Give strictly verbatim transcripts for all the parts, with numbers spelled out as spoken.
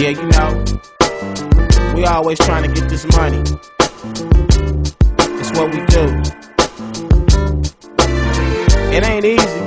Yeah, you know, we always trying to get this money. It's what we do. It ain't easy,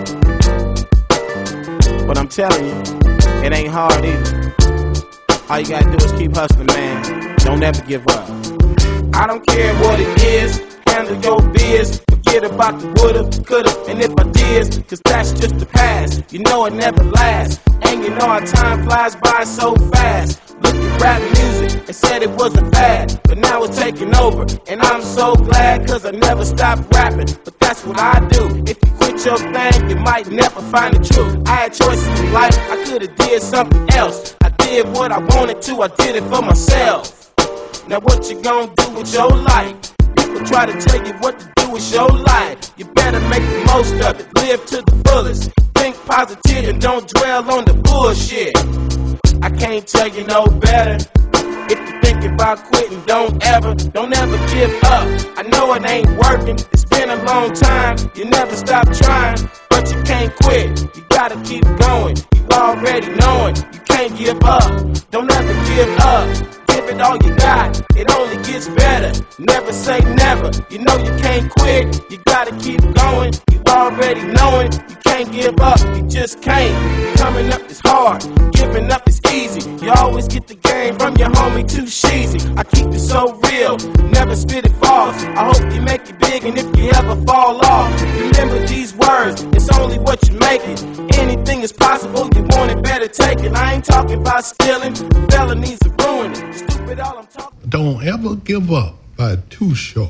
but I'm telling you, it ain't hard either. All you gotta do is keep hustling, man. Don't ever give up. I don't care what it is, handle your biz. Forget about the woulda, coulda, and if I did, cause that's just the past. You know it never lasts, and you know our time flies by so fast. Look at rap music and said it wasn't bad, but now it's taking over, and I'm so glad cause I never stopped rapping. But that's what I do. If you quit your thing, you might never find the truth. I had choices in life, I coulda did something else. I did what I wanted to, I did it for myself. Now what you gonna do with your life? People try to tell you what to do with your life. You better make the most of it, live to the fullest. Think positive and don't dwell on the bullshit. I can't tell you no better. If you're thinking about quitting, don't ever, don't ever give up. I know it ain't working, it's been a long time. You never stop trying, but you can't quit. You gotta keep going, you already knowing you can't give up. Don't ever give up. Give it all you got, it only gets better. Never say never, you know you can't quit. You gotta keep going, you already knowing you can't give up, you just can't. Coming up is hard, giving up is easy. You always get the game from your homie too cheesy. I keep it so real, never spit it false. I hope you make it big, and if you ever fall off, remember these words, it's only what you make it. Anything is possible, you want it, better take it. I ain't talking about stealing, felonies are ruining. Stupid, all I'm talking. Don't ever give up by Too Short.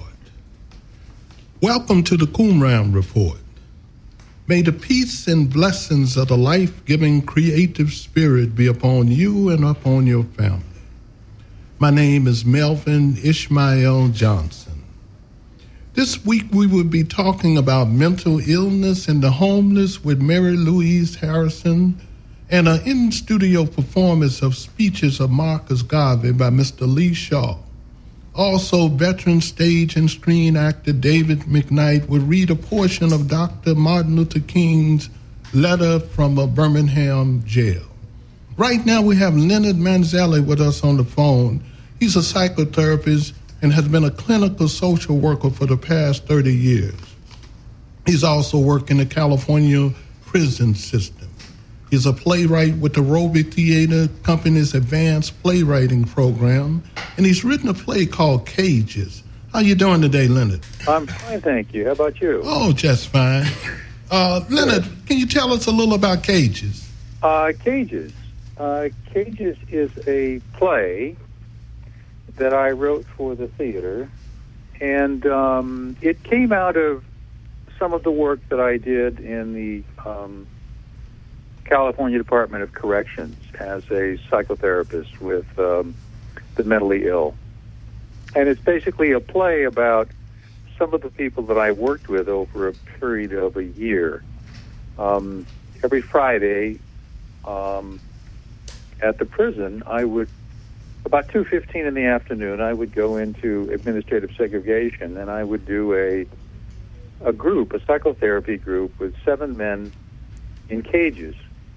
Welcome to the Coomram Report. May the peace and blessings of the life-giving creative spirit be upon you and upon your family. My name is Melvin Ishmael Johnson. This week we will be talking about mental illness and the homeless with Mary Louise Harrison and an in-studio performance of speeches of Marcus Garvey by Mister Lee Shaw. Also, veteran stage and screen actor David McKnight will read a portion of Doctor Martin Luther King's letter from a Birmingham jail. Right now we have Leonard Manzelli with us on the phone. He's a psychotherapist and has been a clinical social worker for the past thirty years. He's also worked in the California prison system. He's a playwright with the Roby Theater Company's advanced playwriting program, and he's written a play called Cages. How you doing today, Leonard? I'm fine, thank you. How about you? Oh, just fine. Uh, Leonard, can you tell us a little about Cages? Uh, Cages. Uh, Cages is a play that I wrote for the theater, and um, it came out of some of the work that I did in the um, California Department of Corrections as a psychotherapist with um, the mentally ill. And it's basically a play about some of the people that I worked with over a period of a year. Um, every Friday um, at the prison, I would, about two fifteen in the afternoon, I would go into administrative segregation, and I would do a a group, a psychotherapy group with seven men in cages.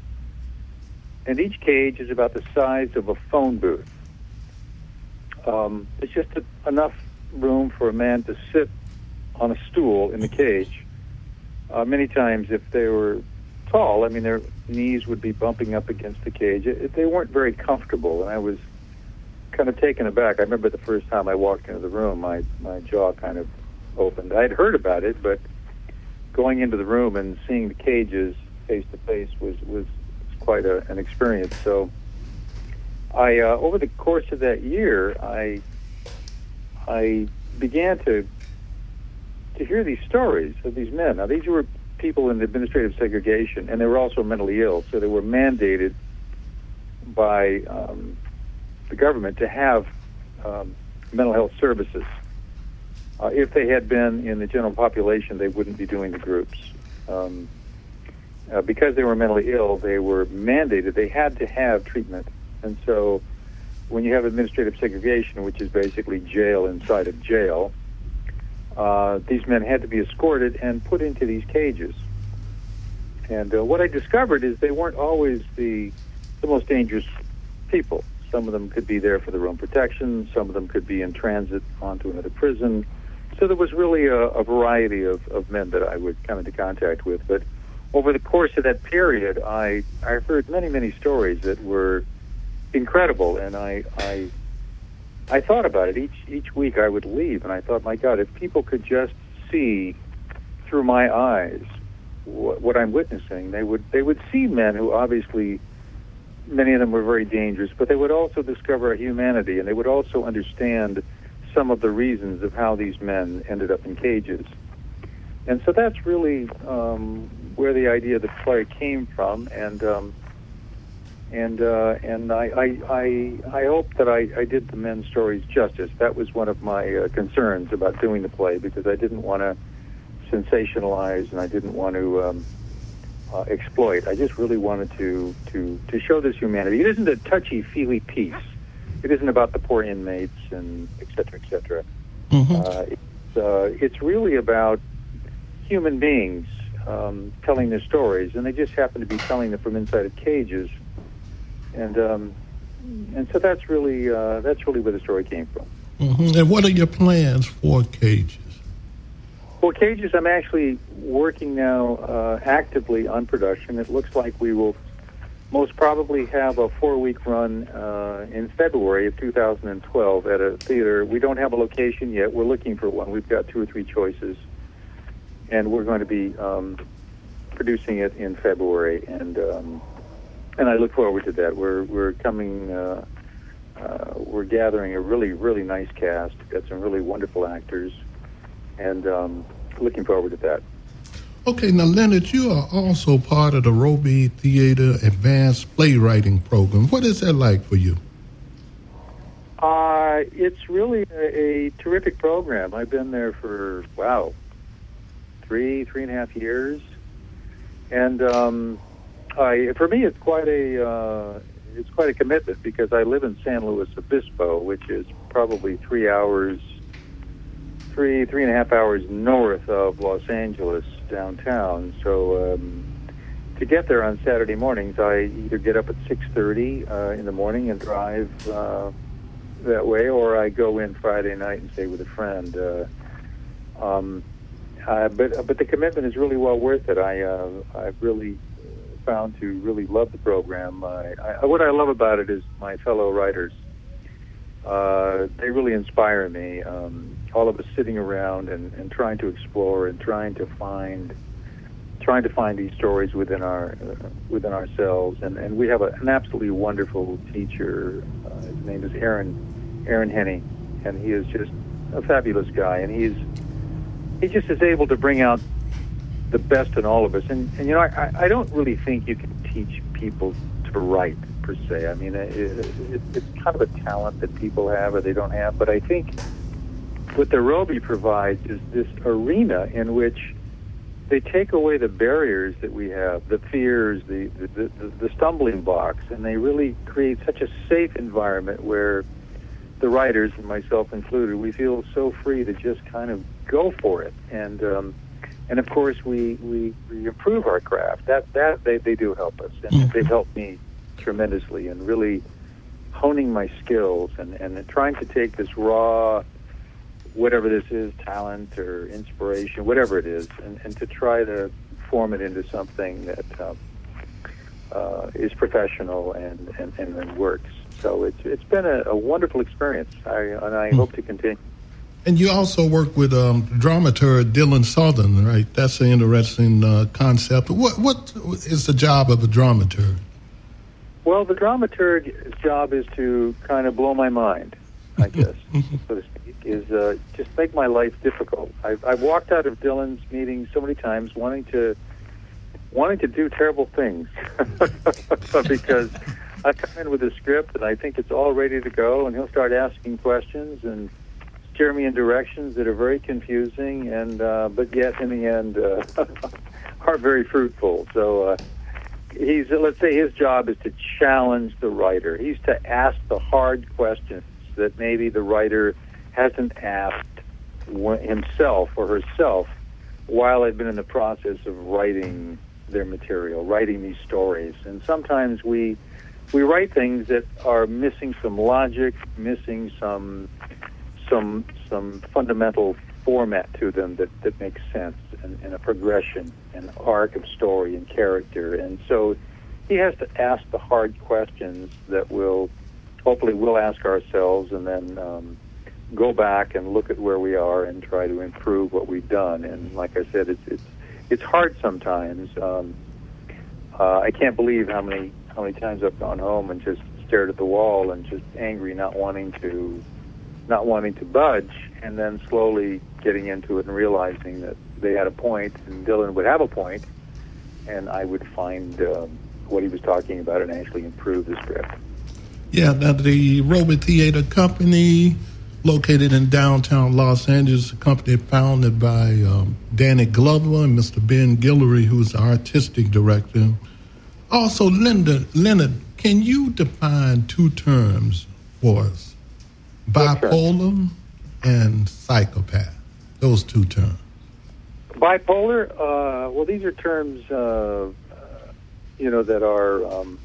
And each cage is about the size of a phone booth. Um, it's just a, enough room for a man to sit on a stool in the cage. Uh, many times, if they were tall, I mean, their knees would be bumping up against the cage. It, it, they weren't very comfortable, and I was kind of taken aback. I remember the first time I walked into the room, my, my jaw kind of opened. I'd heard about it, but going into the room and seeing the cages face to face was was quite a, an experience. So I, uh, over the course of that year, I I began to to hear these stories of these men. Now, these were people in administrative segregation, and they were also mentally ill, so they were mandated by um, the government to have um, mental health services. Uh, if they had been in the general population, they wouldn't be doing the groups. Um, Uh, because they were mentally ill, they were mandated, they had to have treatment. And so when you have administrative segregation, which is basically jail inside of jail, uh, these men had to be escorted and put into these cages. And uh, what I discovered is they weren't always the, the most dangerous people. Some of them could be there for their own protection. Some of them could be in transit onto another prison. So there was really a, a variety of, of men that I would come into contact with. But over the course of that period, I, I heard many, many stories that were incredible, and I, I I thought about it. Each each week I would leave, and I thought, my God, if people could just see through my eyes what, what I'm witnessing, they would they would see men who obviously, many of them were very dangerous, but they would also discover a humanity, and they would also understand some of the reasons of how these men ended up in cages. And so that's really um, where the idea of the play came from, and um, and uh, and I, I I I hope that I, I did the men's stories justice. That was one of my uh, concerns about doing the play, because I didn't want to sensationalize and I didn't want to um, uh, exploit. I just really wanted to to to show this humanity. It isn't a touchy-feely piece. It isn't about the poor inmates and et cetera, et cetera. Mm-hmm. Uh, it's, uh, it's really about human beings um, telling their stories, and they just happen to be telling them from inside of cages. And um, and so that's really uh, that's really where the story came from. Mm-hmm. And what are your plans for Cages? For Cages, I'm actually working now uh, actively on production. It looks like we will most probably have a four-week run uh, in February of two thousand twelve at a theater. We don't have a location yet. We're looking for one. We've got two or three choices, and we're going to be um, producing it in February. And um, and I look forward to that. We're we're coming. Uh, uh, we're gathering a really really nice cast. We've got some really wonderful actors, and um, looking forward to that. Okay, now, Leonard, you are also part of the Roby Theater Advanced Playwriting Program. What is that like for you? Uh, it's really a, a terrific program. I've been there for, wow, three, three and a half years. And um, I, for me, it's quite a uh, it's quite a commitment, because I live in San Luis Obispo, which is probably three hours, three, three and a half hours north of Los Angeles, downtown. So um, to get there on Saturday mornings, I either get up at six thirty uh, in the morning and drive uh, that way, or I go in Friday night and stay with a friend. Uh, um, uh, but but the commitment is really well worth it. I uh, I've really found to really love the program. I, I, what I love about it is my fellow writers. Uh, they really inspire me. Um, all of us sitting around and, and trying to explore and trying to find, trying to find these stories within our uh, within ourselves. And, and we have a, an absolutely wonderful teacher. Uh, his name is Aaron Aaron Henney, and he is just a fabulous guy. And he's he just is able to bring out the best in all of us. And, and you know, I, I don't really think you can teach people to write, per se. I mean, it, it, it's kind of a talent that people have or they don't have. But I think what the Roby provides is this arena in which they take away the barriers that we have, the fears, the, the, the, the stumbling blocks, and they really create such a safe environment where the writers, and myself included, we feel so free to just kind of go for it. And um, and of course, we, we, we improve our craft. That that they, they do help us, and mm-hmm. they've helped me tremendously in really honing my skills and, and trying to take this raw, whatever this is, talent or inspiration, whatever it is, and, and to try to form it into something that um, uh, is professional and, and, and works. So it's it's been a, a wonderful experience, I, and I mm-hmm. hope to continue. And you also work with um, dramaturg Dylan Southern, right? That's an interesting uh, concept. What what is the job of a dramaturg? Well, the dramaturg's job is to kind of blow my mind, I guess, so to speak, is uh, just make my life difficult. I've, I've walked out of Dylan's meetings so many times wanting to wanting to do terrible things because I come in with a script and I think it's all ready to go, and he'll start asking questions and steer me in directions that are very confusing, and uh, but yet in the end uh, are very fruitful. So uh, he's let's say his job is to challenge the writer. He's to ask the hard questions that maybe the writer hasn't asked himself or herself while they've been in the process of writing their material, writing these stories. And sometimes we we write things that are missing some logic, missing some some some fundamental format to them that, that makes sense, and, and a progression, and arc of story and character. And so he has to ask the hard questions that will hopefully we'll ask ourselves, and then um, go back and look at where we are and try to improve what we've done. And like I said, it's it's it's hard sometimes. Um, uh, I can't believe how many how many times I've gone home and just stared at the wall and just angry, not wanting to not wanting to budge, and then slowly getting into it and realizing that they had a point, and Dylan would have a point, and I would find um, what he was talking about and actually improve the script. Yeah, now the Robert Theater Company, located in downtown Los Angeles, a company founded by um, Danny Glover and Mister Ben Guillory, who's the artistic director. Also, Linda, Leonard, can you define two terms for us? Bipolar and psychopath. Those two terms. Bipolar, uh, well, these are terms, uh, you know, that are um,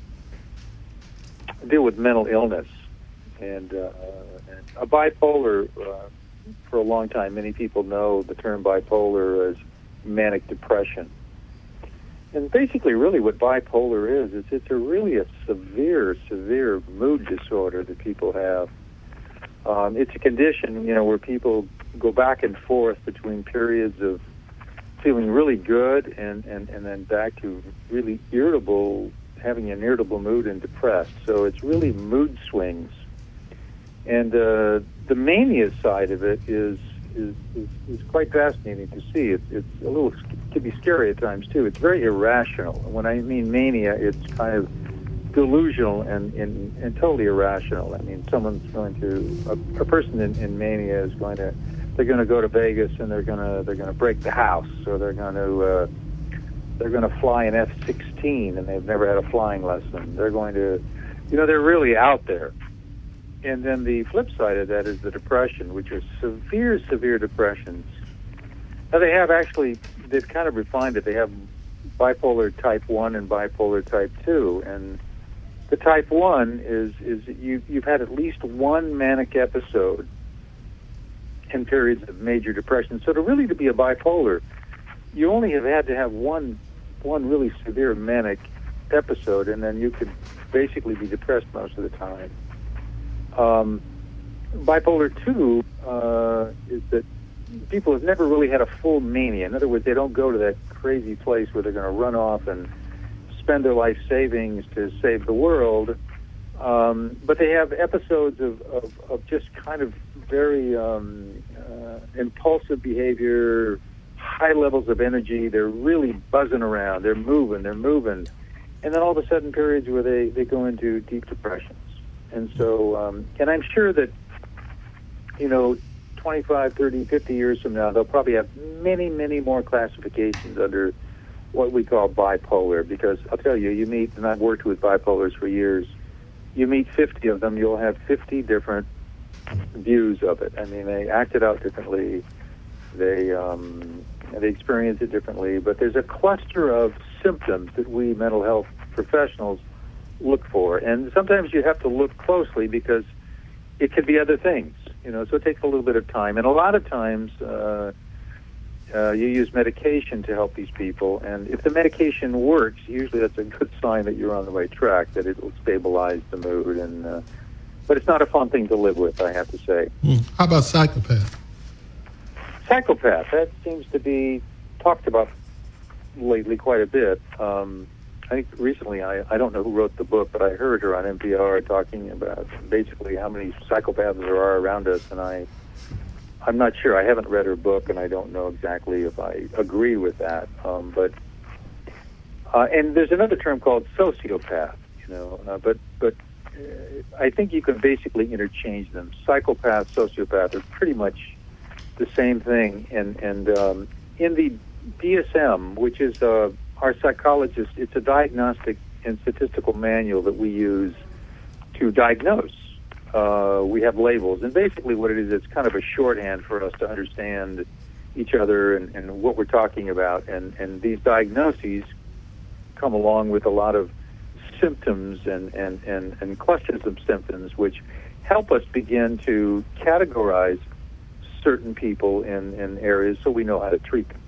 deal with mental illness. And, uh, and a bipolar, uh, for a long time, many people know the term bipolar as manic depression. And basically, really, what bipolar is, is it's a really a severe, severe mood disorder that people have. Um, it's a condition, you know, where people go back and forth between periods of feeling really good and, and, and then back to really irritable, having an irritable mood and depressed. So it's really mood swings. And uh, the mania side of it is is, is is quite fascinating to see. It's it's a little can be scary at times too. It's very irrational. When I mean mania, it's kind of delusional and, and, and totally irrational. I mean, someone's going to a, a person in, in mania is going to they're going to go to Vegas and they're going to they're going to break the house, or they're going to uh, they're going to fly an F sixteen and they've never had a flying lesson. They're going to, you know, they're really out there. And then the flip side of that is the depression, which are severe, severe depressions. Now they have actually, they've kind of refined it. They have bipolar type one and bipolar type two. And the type one is, is you, you've had at least one manic episode in periods of major depression. So to really to be a bipolar, you only have had to have one, one really severe manic episode, and then you could basically be depressed most of the time. Um, bipolar two uh, is that people have never really had a full mania. In other words, they don't go to that crazy place where they're going to run off and spend their life savings to save the world. Um, but they have episodes of, of, of just kind of very um, uh, impulsive behavior, high levels of energy. They're really buzzing around. They're moving. They're moving. And then all of a sudden periods where they, they go into deep depressions. And so, um, and I'm sure that, you know, twenty-five, thirty, fifty years from now, they'll probably have many, many more classifications under what we call bipolar. Because I'll tell you, you meet, and I've worked with bipolars for years, you meet fifty of them, you'll have fifty different views of it. I mean, they act it out differently, they, um, they experience it differently, but there's a cluster of symptoms that we mental health professionals look for, and sometimes you have to look closely because it could be other things, you know. So it takes a little bit of time, and a lot of times uh, uh, you use medication to help these people. And if the medication works, usually that's a good sign that you're on the right track, that it will stabilize the mood. And uh, but it's not a fun thing to live with, I have to say. Mm. How about psychopath? Psychopath, that seems to be talked about lately quite a bit. Um, I think recently, I, I don't know who wrote the book, but I heard her on N P R talking about basically how many psychopaths there are around us, and I, I'm not sure. I haven't read her book, and I don't know exactly if I agree with that. Um, but uh, and there's another term called sociopath, you know. Uh, but but uh, I think you can basically interchange them. Psychopath, sociopath are pretty much the same thing. And and um, in the D S M, which is uh, our psychologist, it's a diagnostic and statistical manual that we use to diagnose. Uh, we have labels, and basically what it is, it's kind of a shorthand for us to understand each other and, and what we're talking about. And, and these diagnoses come along with a lot of symptoms and, and, and, and clusters of symptoms which help us begin to categorize certain people in, in areas so we know how to treat them.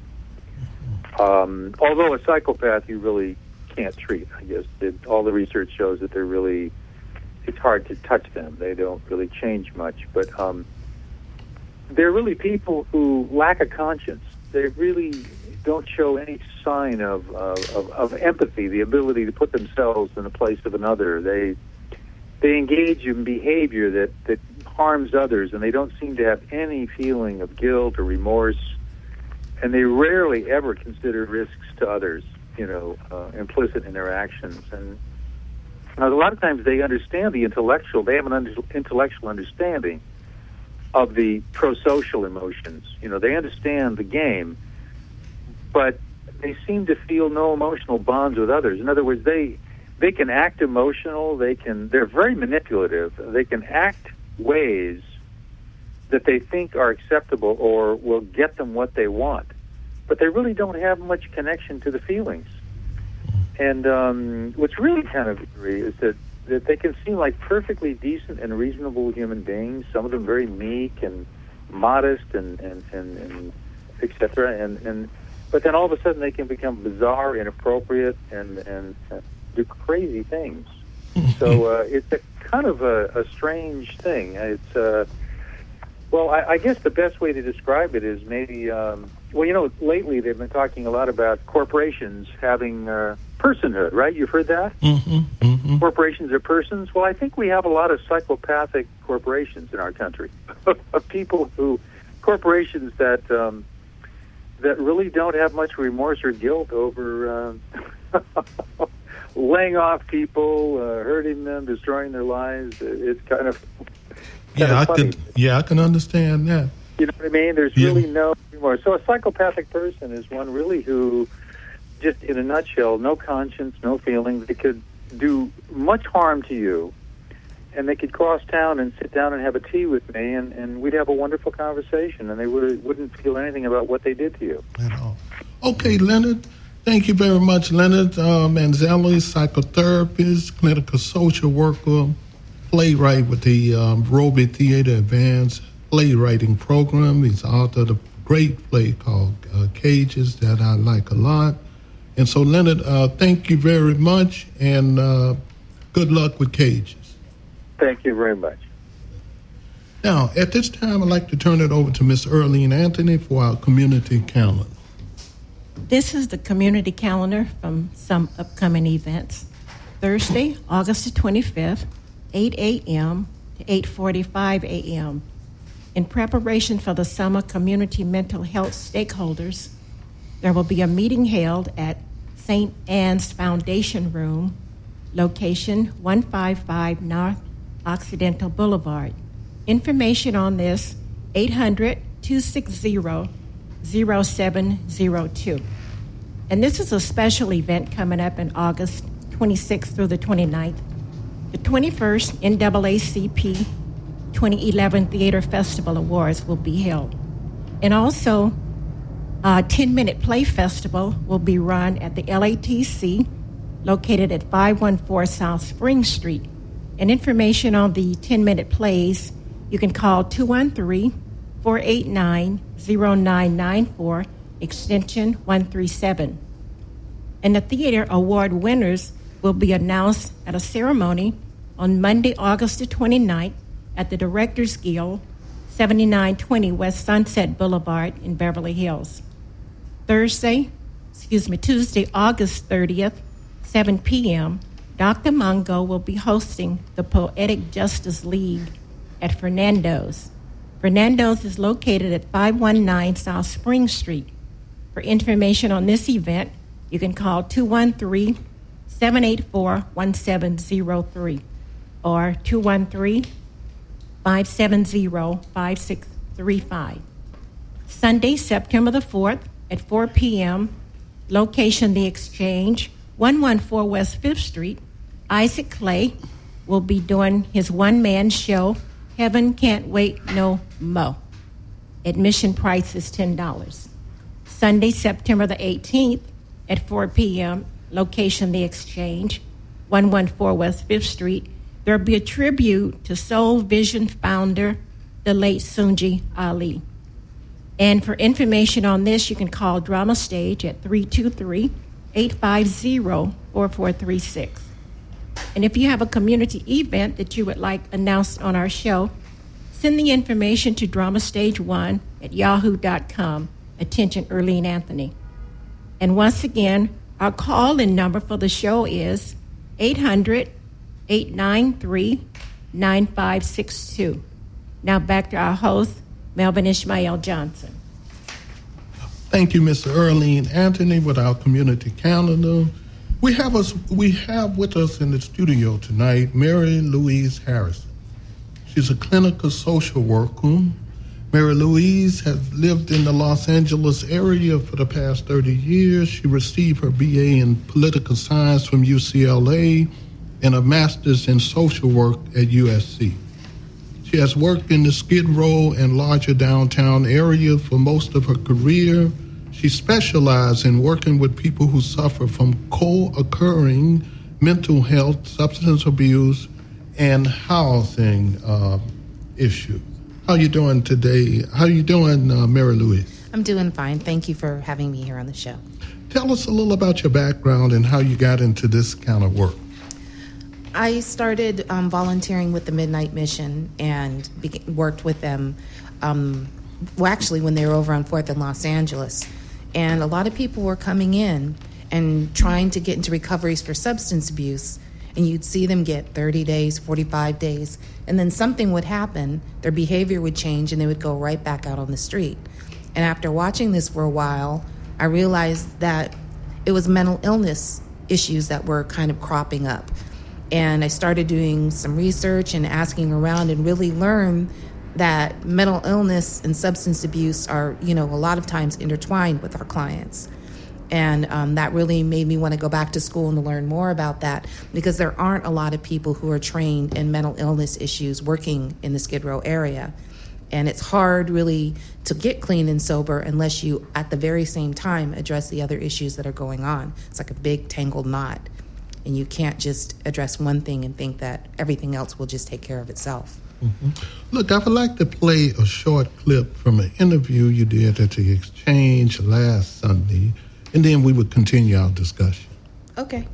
Um, although a psychopath you really can't treat, I guess. It, all the research shows that they're really, it's hard to touch them. They don't really change much. But um, they're really people who lack a conscience. They really don't show any sign of, of, of empathy, the ability to put themselves in the place of another. They they engage in behavior that, that harms others, and they don't seem to have any feeling of guilt or remorse, and they rarely ever consider risks to others, you know, uh, implicit in their actions. And now, a lot of times they understand the intellectual, they have an under, intellectual understanding of the pro-social emotions. You know, they understand the game, but they seem to feel no emotional bonds with others. In other words, they they can act emotional, they can, they're very manipulative, they can act ways that they think are acceptable or will get them what they want, but they really don't have much connection to the feelings. And um, what's really kind of eerie is that, that they can seem like perfectly decent and reasonable human beings, some of them very meek and modest and, and, and, and et cetera, and, and but then all of a sudden they can become bizarre, inappropriate, and, and uh, do crazy things. So uh, it's a kind of a, a strange thing. It's uh, well, I, I guess the best way to describe it is maybe, um, well, you know, lately they've been talking a lot about corporations having uh, personhood, right? You've heard that? Mm-hmm, mm-hmm. Corporations are persons. Well, I think we have a lot of psychopathic corporations in our country, of people who, corporations that um, that really don't have much remorse or guilt over uh, laying off people, uh, hurting them, destroying their lives. It's kind of kind yeah, of I funny. can. Yeah, I can understand that. You know what I mean? There's Yeah. really no remorse. So a psychopathic person is one really who, just in a nutshell, no conscience, no feelings. They could do much harm to you, and they could cross town and sit down and have a tea with me, and, and we'd have a wonderful conversation, and they would, wouldn't feel anything about what they did to you. At all. Okay, Leonard. Thank you very much, Leonard uh, Manzelli, psychotherapist, clinical social worker, playwright with the um, Roby Theater Advanced Playwriting Program. He's author of a great play called uh, Cages that I like a lot. And so, Leonard, uh, thank you very much, and uh, good luck with Cages. Thank you very much. Now, at this time, I'd like to turn it over to Miss Earlene Anthony for our community calendar. This is the community calendar from some upcoming events. Thursday, August the twenty-fifth, eight a.m. to eight forty-five a.m. In preparation for the summer community mental health stakeholders, there will be a meeting held at Saint Anne's Foundation Room, location one fifty-five North Occidental Boulevard. Information on this, eight hundred, two six zero, zero seven zero two. And this is a special event coming up in August twenty-sixth through the twenty-ninth. The twenty-first N double A C P twenty eleven Theater Festival Awards will be held. And also, a ten-minute play festival will be run at the L A T C, located at five one four South Spring Street. And information on the ten-minute plays, you can call two one three, four eight nine, zero nine nine four, extension one three seven. And the theater award winners will be announced at a ceremony on Monday, August the twenty-ninth at the Directors Guild, seventy-nine twenty West Sunset Boulevard in Beverly Hills. Thursday, excuse me, Tuesday, August thirtieth, seven p.m., Doctor Mungo will be hosting the Poetic Justice League at Fernando's. Fernando's is located at five one nine South Spring Street. For information on this event, you can call two one three, seven eight four, one seven zero three or two one three, five seven zero, five six three five. Sunday, September the fourth at four p.m., location The Exchange, one one four West fifth Street. Isaac Clay will be doing his one-man show, Heaven Can't Wait No Mo. Admission price is ten dollars. Sunday, September the eighteenth at four p.m., location The Exchange. one one four West fifth Street, there will be a tribute to Soul Vision founder, the late Sunji Ali. And for information on this, you can call Drama Stage at three two three, eight five zero, four four three six. And if you have a community event that you would like announced on our show, send the information to drama stage one at yahoo dot com. Attention, Earlene Anthony. And once again, our call-in number for the show is eight hundred, eight nine three, nine five six two. Now back to our host, Melvin Ishmael Johnson. Thank you, Mister Earlene Anthony, with our community calendar. We have us. We have with us in the studio tonight Mary Louise Harrison. She's a clinical social worker. Mary Louise has lived in the Los Angeles area for the past thirty years. She received her B A in political science from U C L A and a master's in social work at U S C. She has worked in the Skid Row and larger downtown area for most of her career. She specialized in working with people who suffer from co-occurring mental health, substance abuse, and housing uh, issues. How you doing today? How you doing, uh, Mary Louise? I'm doing fine. Thank you for having me here on the show. Tell us a little about your background and how you got into this kind of work. I started um, volunteering with the Midnight Mission and be- worked with them, um, well, actually, when they were over on fourth in Los Angeles. And a lot of people were coming in and trying to get into recoveries for substance abuse. And you'd see them get thirty days, forty-five days, and then something would happen, their behavior would change, and they would go right back out on the street. And after watching this for a while, I realized that it was mental illness issues that were kind of cropping up. And I started doing some research and asking around and really learned that mental illness and substance abuse are, you know, a lot of times intertwined with our clients. And um, that really made me want to go back to school and to learn more about that, because there aren't a lot of people who are trained in mental illness issues working in the Skid Row area. And it's hard really to get clean and sober unless you, at the very same time, address the other issues that are going on. It's like a big tangled knot. And you can't just address one thing and think that everything else will just take care of itself. Mm-hmm. Look, I would like to play a short clip from an interview you did at the Exchange last Sunday, and then we would continue our discussion. Okay.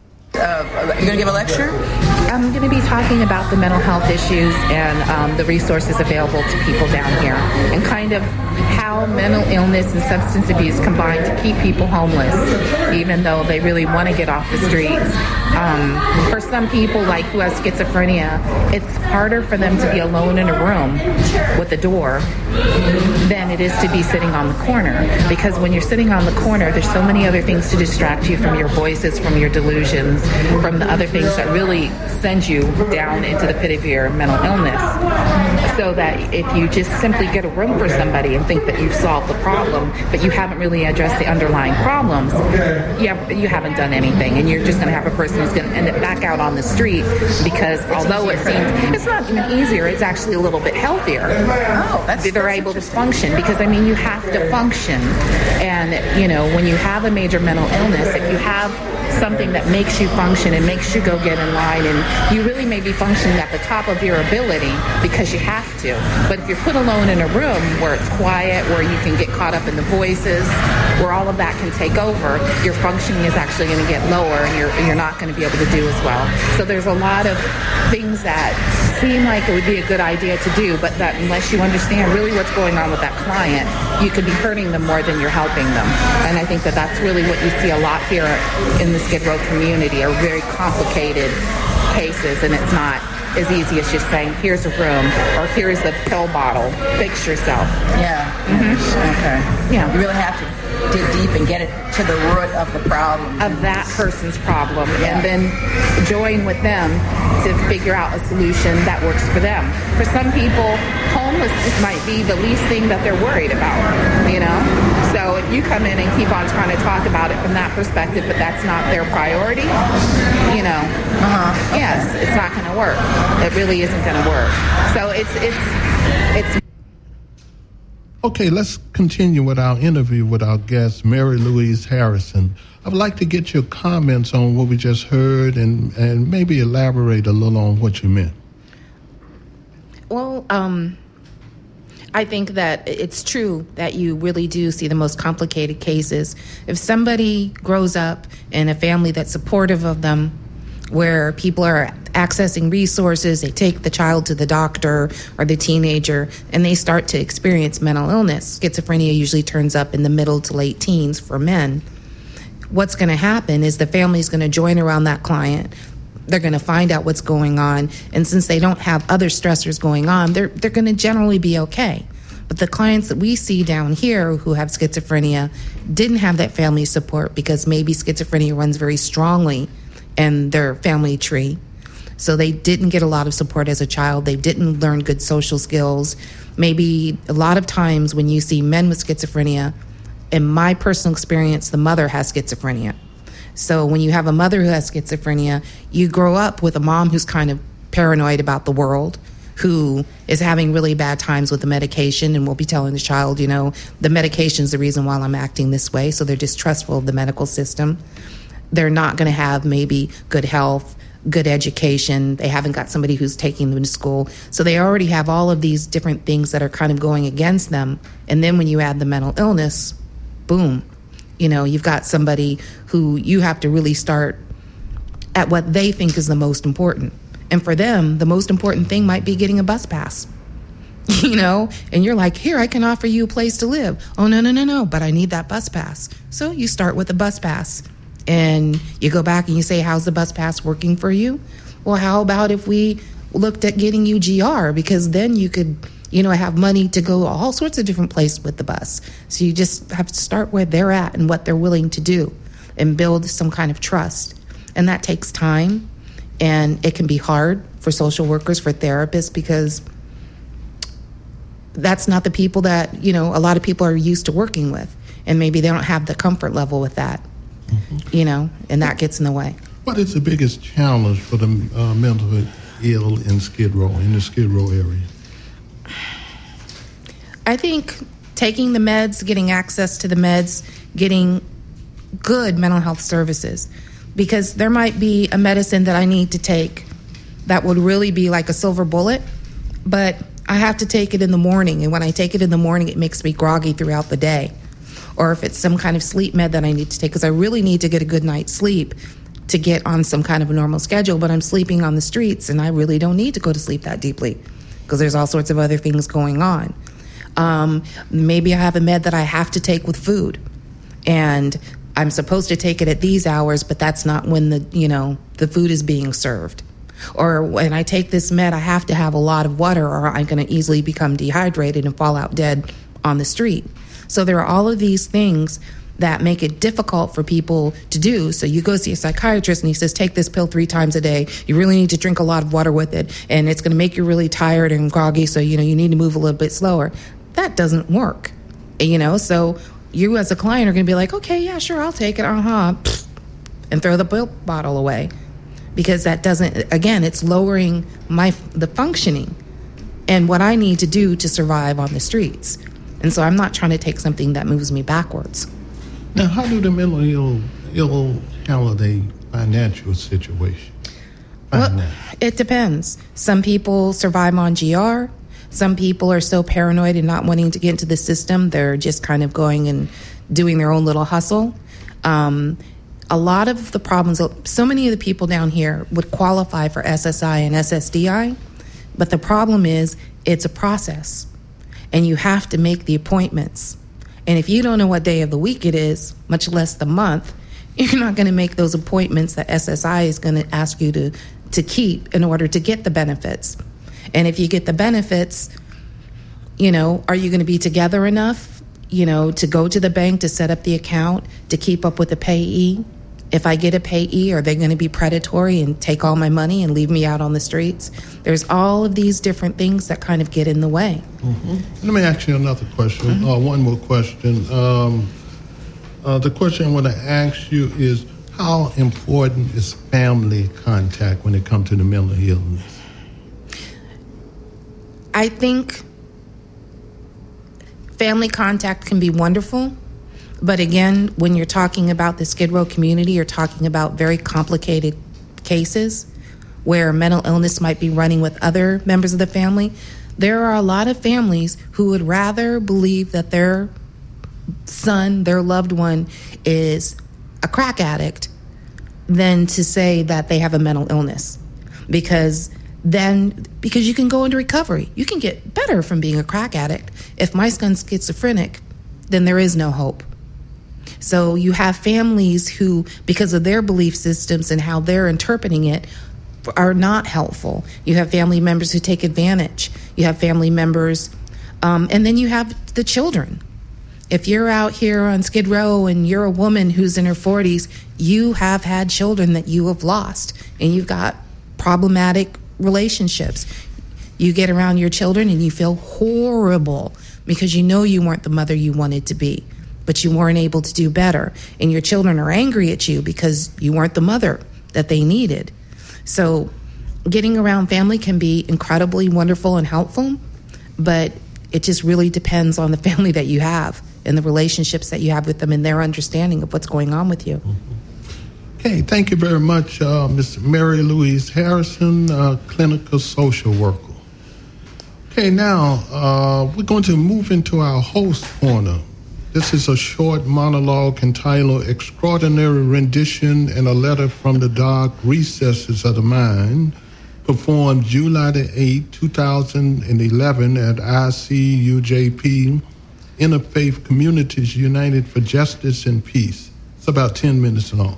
Uh, you're going to give a lecture? I'm going to be talking about the mental health issues and um, the resources available to people down here, and kind of how mental illness and substance abuse combine to keep people homeless, even though they really want to get off the streets. Um, for some people, like who has schizophrenia, it's harder for them to be alone in a room with a door than it is to be sitting on the corner. Because when you're sitting on the corner, there's so many other things to distract you from your voices, from your delusions, from the other things that really send you down into the pit of your mental illness. So that if you just simply get a room for somebody and think that you've solved the problem, but you haven't really addressed the underlying problems, you, have, you haven't done anything. And you're just going to have a person who's going to end up back out on the street, because although it seems, it's not even easier, it's actually a little bit healthier. Oh, that's, They're that's able to function, because, I mean, you have to function. And, you know, when you have a major mental illness, if you have something that makes you function and makes you go get in line, and you really may be functioning at the top of your ability because you have to. But if you're put alone in a room where it's quiet, where you can get caught up in the voices, where all of that can take over, your functioning is actually going to get lower, and you're you're not going to be able to do as well. So there's a lot of things that seem like it would be a good idea to do, but that unless you understand really what's going on with that client, you could be hurting them more than you're helping them. And I think that that's really what you see a lot here in the Skid Row community, are very complicated cases, and it's not as easy as just saying, here's a room, or here's a pill bottle, fix yourself. Yeah. Mm-hmm. Okay. Yeah. You really have to dig deep and get it to the root of the problem. Of that person's problem, Yeah. and then join with them to figure out a solution that works for them. For some people, homelessness might be the least thing that they're worried about, you know? So if you come in and keep on trying to talk about it from that perspective, but that's not their priority, you know, Uh-huh. yes, it's not going to work. It really isn't going to work. So it's, it's, it's Okay, let's continue with our interview with our guest, Mary Louise Harrison. I would like to get your comments on what we just heard and, and maybe elaborate a little on what you meant. Well, um, I think that it's true that you really do see the most complicated cases. If somebody grows up in a family that's supportive of them, where people are accessing resources, they take the child to the doctor or the teenager, and they start to experience mental illness. Schizophrenia usually turns up in the middle to late teens for men. What's going to happen is the family's going to join around that client. They're going to find out what's going on, and since they don't have other stressors going on, they're they're going to generally be okay. But the clients that we see down here who have schizophrenia didn't have that family support because maybe schizophrenia runs very strongly in their family tree. So they didn't get a lot of support as a child. They didn't learn good social skills. Maybe a lot of times when you see men with schizophrenia, in my personal experience, the mother has schizophrenia. So when you have a mother who has schizophrenia, you grow up with a mom who's kind of paranoid about the world, who is having really bad times with the medication and will be telling the child, you know, the medication's the reason why I'm acting this way. So they're distrustful of the medical system. They're not going to have maybe good health, good education. They haven't got somebody who's taking them to school. So they already have all of these different things that are kind of going against them. And then when you add the mental illness, boom, you know, you've got somebody who you have to really start at what they think is the most important. And for them, the most important thing might be getting a bus pass, you know, and you're like, here, I can offer you a place to live. Oh, no, no, no, no, but I need that bus pass. So you start with a bus pass. And you go back and you say, how's the bus pass working for you? Well, how about if we looked at getting you G R? Because then you could, you know, have money to go all sorts of different places with the bus. So you just have to start where they're at and what they're willing to do and build some kind of trust. And that takes time. And it can be hard for social workers, for therapists, because that's not the people that, you know, a lot of people are used to working with. And maybe they don't have the comfort level with that. Mm-hmm. You know, and that gets in the way. What is the biggest challenge for the uh, mentally ill in Skid Row, in the Skid Row area? I think taking the meds, getting access to the meds, getting good mental health services. Because there might be a medicine that I need to take that would really be like a silver bullet, but I have to take it in the morning. And when I take it in the morning, it makes me groggy throughout the day. Or if it's some kind of sleep med that I need to take, because I really need to get a good night's sleep to get on some kind of a normal schedule, but I'm sleeping on the streets and I really don't need to go to sleep that deeply because there's all sorts of other things going on. Um, maybe I have a med that I have to take with food and I'm supposed to take it at these hours, but that's not when the, you know, the food is being served. Or when I take this med, I have to have a lot of water or I'm going to easily become dehydrated and fall out dead on the street. So there are all of these things that make it difficult for people to do. So you go see a psychiatrist and he says, take this pill three times a day. You really need to drink a lot of water with it. And it's going to make you really tired and groggy. So, you know, you need to move a little bit slower. That doesn't work, you know? So you as a client are going to be like, okay, yeah, sure, I'll take it. Uh-huh. And throw the pill bottle away because that doesn't, again, it's lowering my, the functioning and what I need to do to survive on the streets. And so I'm not trying to take something that moves me backwards. Now, how do the mentally ill, ill handle their financial situation? Well, it depends. Some people survive on G R. Some people are so paranoid and not wanting to get into the system, they're just kind of going and doing their own little hustle. Um, a lot of the problems, so many of the people down here would qualify for S S I and S S D I, but the problem is it's a process. And you have to make the appointments. And if you don't know what day of the week it is, much less the month, you're not going to make those appointments that S S I is going to ask you to, to keep in order to get the benefits. And if you get the benefits, you know, are you going to be together enough, you know, to go to the bank to set up the account, to keep up with the payee? If I get a payee, are they going to be predatory and take all my money and leave me out on the streets? There's all of these different things that kind of get in the way. Mm-hmm. Let me ask you another question, mm-hmm. uh, one more question. Um, uh, the question I want to ask you is, how important is family contact when it comes to the mental illness? I think family contact can be wonderful, but again, when you're talking about the Skid Row community, you're talking about very complicated cases where mental illness might be running with other members of the family. There are a lot of families who would rather believe that their son, their loved one, is a crack addict than to say that they have a mental illness. Because then, because you can go into recovery. You can get better from being a crack addict. If my son's schizophrenic, then there is no hope. So you have families who, because of their belief systems and how they're interpreting it, are not helpful. You have family members who take advantage. You have family members, um, and then you have the children. If you're out here on Skid Row and you're a woman who's in her forties, you have had children that you have lost, and you've got problematic relationships. You get around your children and you feel horrible because you know you weren't the mother you wanted to be, but you weren't able to do better. And your children are angry at you because you weren't the mother that they needed. So getting around family can be incredibly wonderful and helpful, but it just really depends on the family that you have and the relationships that you have with them and their understanding of what's going on with you. Okay, thank you very much, uh, Miz Mary Louise Harrison, uh, clinical social worker. Okay, now uh, we're going to move into our host corner. This is a short monologue entitled Extraordinary Rendition and a Letter from the Dark Recesses of the Mind, performed July the eighth, two thousand eleven at I C U J P, Interfaith Communities United for Justice and Peace. It's about ten minutes long.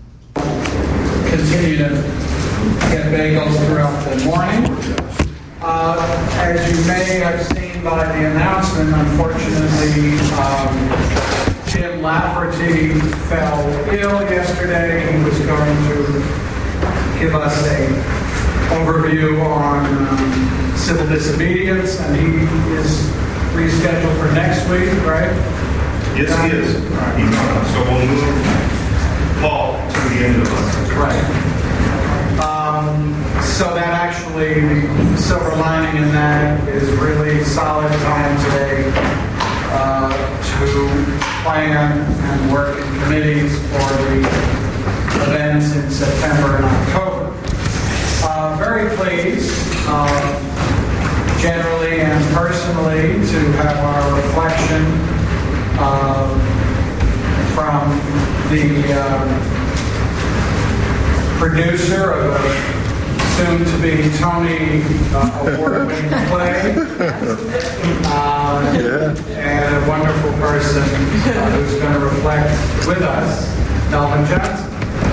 Continue to get bagels throughout the morning. Uh, as you may have seen by the announcement, unfortunately, um, Tim Lafferty fell ill yesterday. He was going to give us a overview on um, civil disobedience, and he is rescheduled for next week, right? Yes, he is. Right. He's on. So we'll move Paul to the end of us. Right. Um, so that actually, the silver lining in that is really solid time today uh, to plan and work in committees for the events in September and October. Uh, very pleased, uh, generally and personally, to have our reflection uh, from the uh, producer of a soon-to-be Tony uh, Award-winning play, uh, yeah. and a wonderful person uh, who's going to reflect with us, Melvin Johnson.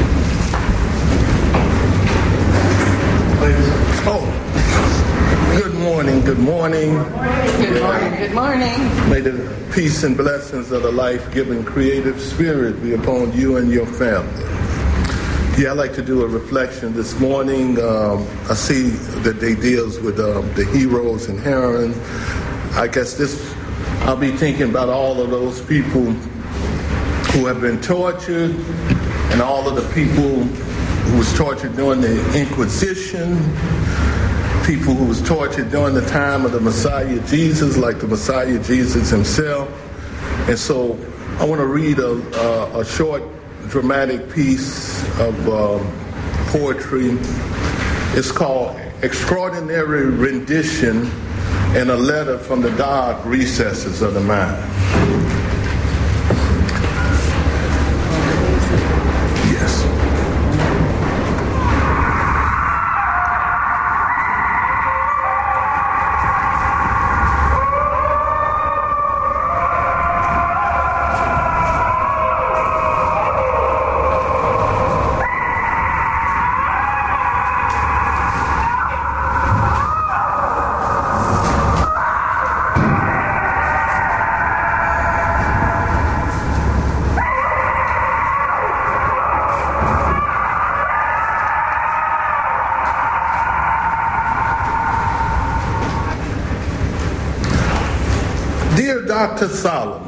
Please. Oh, good morning, good morning. Good yeah. morning, good morning. May the peace and blessings of the life-giving creative spirit be upon you and your family. Yeah, I'd like to do a reflection this morning. Um, I see that they deals with um, the heroes and heroines. I guess this, I'll be thinking about all of those people who have been tortured and all of the people who was tortured during the Inquisition, people who was tortured during the time of the Messiah Jesus, like the Messiah Jesus himself. And so I want to read a, a, a short dramatic piece of um, poetry. It's called Extraordinary Rendition and a Letter from the Dark Recesses of the Mind. Yes. Doctor Solomon,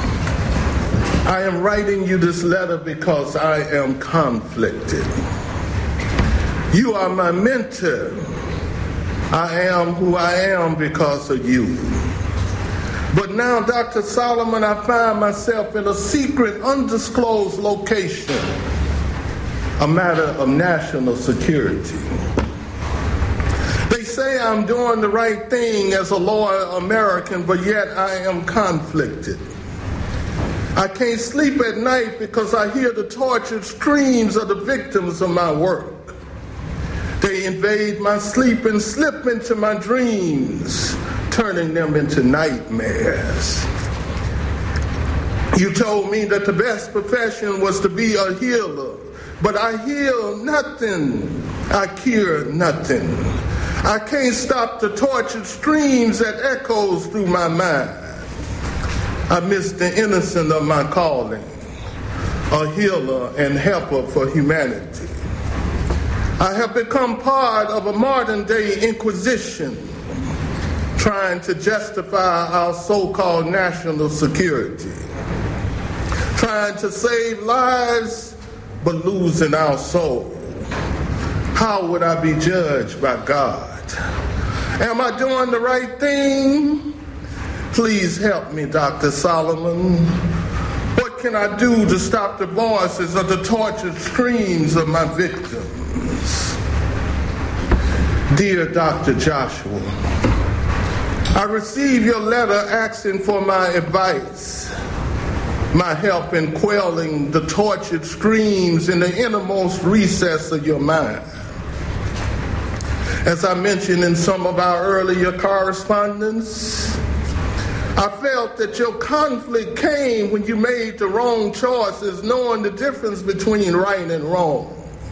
I am writing you this letter because I am conflicted. You are my mentor. I am who I am because of you. But now, Doctor Solomon, I find myself in a secret, undisclosed location, a matter of national security. They say I'm doing the right thing as a loyal American, but yet I am conflicted. I can't sleep at night because I hear the tortured screams of the victims of my work. They invade my sleep and slip into my dreams, turning them into nightmares. You told me that the best profession was to be a healer, but I heal nothing. I cure nothing. I can't stop the tortured screams that echoes through my mind. I miss the innocence of my calling, a healer and helper for humanity. I have become part of a modern-day inquisition, trying to justify our so-called national security, trying to save lives, but losing our soul. How would I be judged by God? Am I doing the right thing? Please help me, Doctor Solomon. What can I do to stop the voices of the tortured screams of my victims? Dear Doctor Joshua, I received your letter asking for my advice, my help in quelling the tortured screams in the innermost recess of your mind. As I mentioned in some of our earlier correspondence, I felt that your conflict came when you made the wrong choices, knowing the difference between right and wrong.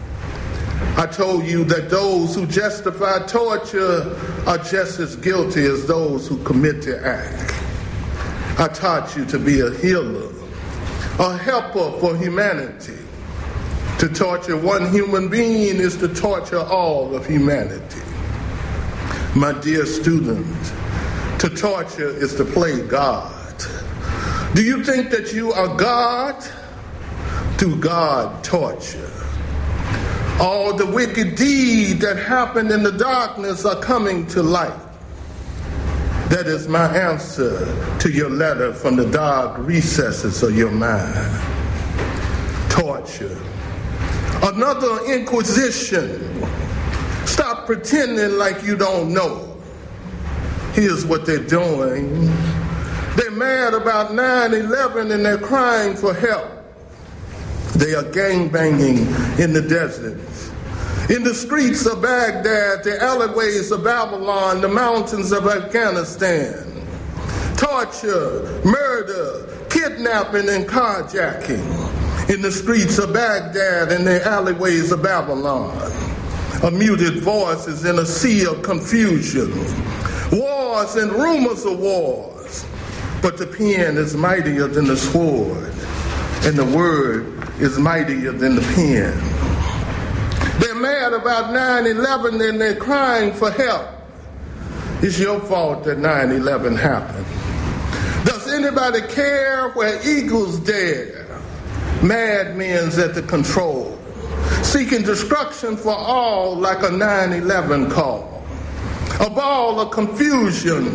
I told you that those who justify torture are just as guilty as those who commit the act. I taught you to be a healer, a helper for humanity. To torture one human being is to torture all of humanity. My dear student, to torture is to play God. Do you think that you are God? Do God torture? All the wicked deeds that happened in the darkness are coming to light. That is my answer to your letter from the dark recesses of your mind. Torture. Another inquisition. Stop pretending like you don't know. Here's what they're doing. They're mad about nine eleven and they're crying for help. They are gangbanging in the desert, in the streets of Baghdad, the alleyways of Babylon, the mountains of Afghanistan. Torture, murder, kidnapping, and carjacking in the streets of Baghdad and the alleyways of Babylon. A muted voice is in a sea of confusion. Wars and rumors of wars. But the pen is mightier than the sword, and the word is mightier than the pen. They're mad about nine eleven and they're crying for help. It's your fault that nine eleven happened. Does anybody care where eagles dare? Madmen's at the control, seeking destruction for all like a nine eleven call. A ball of confusion,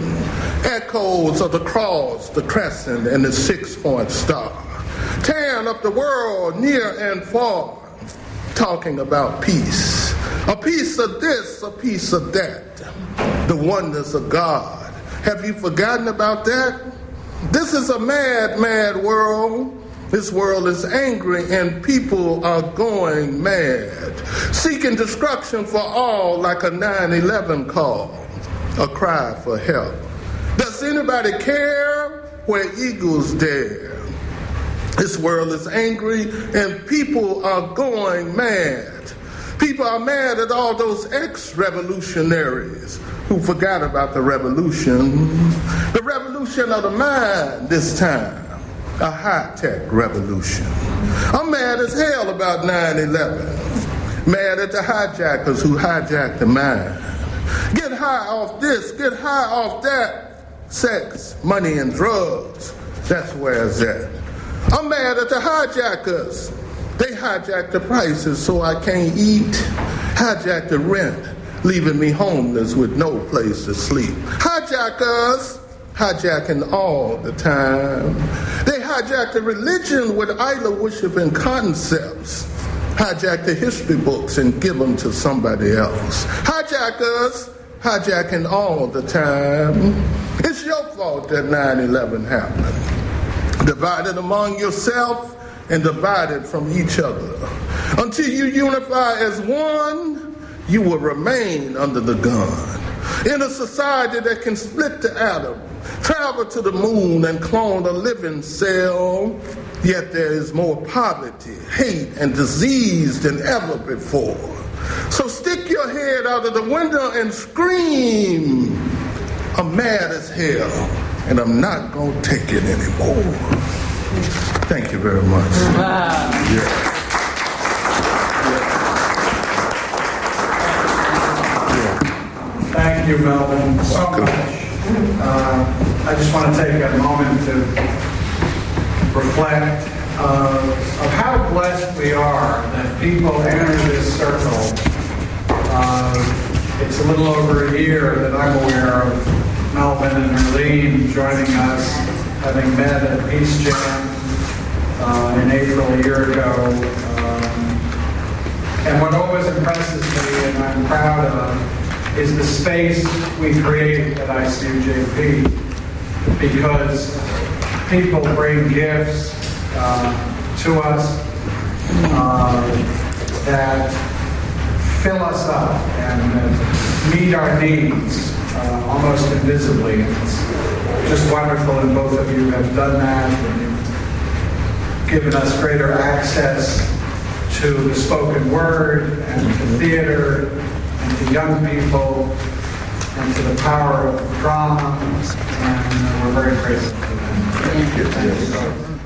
echoes of the cross, the crescent, and the six-point star. Tearing up the world near and far, talking about peace. A piece of this, a piece of that. The oneness of God. Have you forgotten about that? This is a mad, mad world. This world is angry and people are going mad, seeking destruction for all like a nine eleven call, a cry for help. Does anybody care where eagles dare? This world is angry and people are going mad. People are mad at all those ex-revolutionaries who forgot about the revolution. The revolution of the mind this time. A high-tech revolution. I'm mad as hell about nine eleven. Mad at the hijackers who hijacked the mind. Get high off this, get high off that. Sex, money, and drugs. That's where it's at. I'm mad at the hijackers. They hijacked the prices so I can't eat. Hijacked the rent, leaving me homeless with no place to sleep. Hijackers, hijacking all the time. They hijack the religion with idol worship and concepts. Hijack the history books and give them to somebody else. Hijack us, hijacking all the time. It's your fault that nine eleven happened. Divided among yourself and divided from each other. Until you unify as one, you will remain under the gun. In a society that can split the atom, travel to the moon and clone a living cell, yet there is more poverty, hate, and disease than ever before. So stick your head out of the window and scream, I'm mad as hell, and I'm not going to take it anymore. Thank you very much. Wow. Yeah. Thank you, Melvin, so much. Uh, I just want to take a moment to reflect uh, of how blessed we are that people enter this circle. Uh, it's a little over a year that I'm aware of Melvin and Erlene joining us, having met at Peace Jam uh, in April a year ago. Um, and what always impresses me, and I'm proud of, is the space we create at I C U J P, because people bring gifts uh, to us uh, that fill us up and uh, meet our needs uh, almost invisibly. It's just wonderful, and both of you have done that, and you've given us greater access to the spoken word and to theater, to young people, and to the power of drama, and uh, we're very grateful for that. Thank you. Thank you.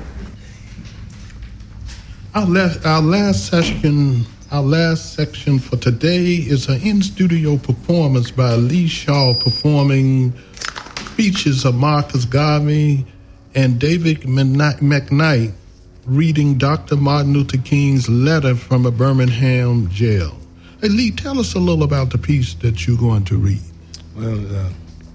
Our last, our last session, our last section for today is an in-studio performance by Lee Shaw, performing speeches of Marcus Garvey and David McKnight reading Doctor Martin Luther King's letter from a Birmingham jail. Hey, Lee, tell us a little about the piece that you're going to read. Well, uh,